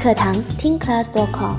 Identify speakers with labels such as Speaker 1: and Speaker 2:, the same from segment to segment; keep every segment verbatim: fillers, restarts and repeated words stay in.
Speaker 1: 课堂 听 class dot com。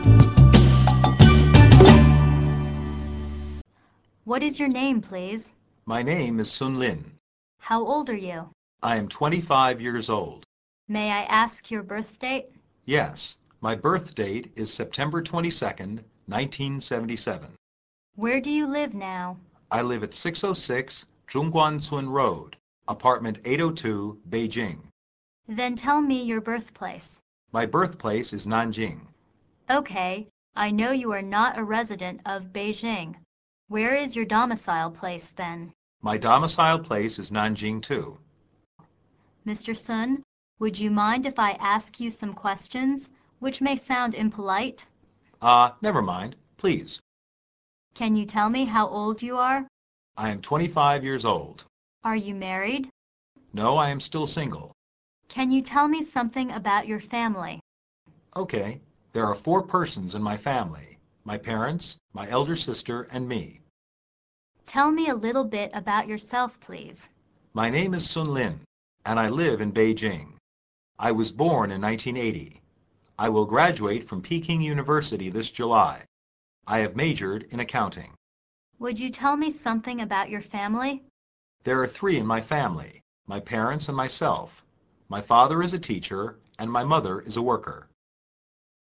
Speaker 2: What is your name, please?
Speaker 3: My name is Sun Lin.
Speaker 2: How old are you?
Speaker 3: I am twenty-five years old.
Speaker 2: May I ask your birth date?
Speaker 3: Yes, my birth date is September twenty-second, nineteen seventy-seven.
Speaker 2: Where do you live now?
Speaker 3: I live at six oh six Zhongguancun Road, apartment eight oh two, Beijing.
Speaker 2: Then tell me your birthplace.
Speaker 3: My birthplace is Nanjing.
Speaker 2: Okay, I know you are not a resident of Beijing. Where is your domicile place then?
Speaker 3: My domicile place is Nanjing too.
Speaker 2: Mister Sun, would you mind if I ask you some questions, which may sound impolite?
Speaker 3: Ah, uh, never mind. Please.
Speaker 2: Can you tell me how old you are?
Speaker 3: I am twenty-five years old.
Speaker 2: Are you married?
Speaker 3: No, I am still single.
Speaker 2: Can you tell me something about your family?
Speaker 3: Okay. There are four persons in my family. My parents, my elder sister, and me.
Speaker 2: Tell me a little bit about yourself, please.
Speaker 3: My name is Sun Lin, and I live in Beijing. I was born in nineteen eighty. I will graduate from Peking University this July. I have majored in accounting.
Speaker 2: Would you tell me something about your family?
Speaker 3: There are three in my family, my parents and myself. My father is a teacher, and my mother is a worker.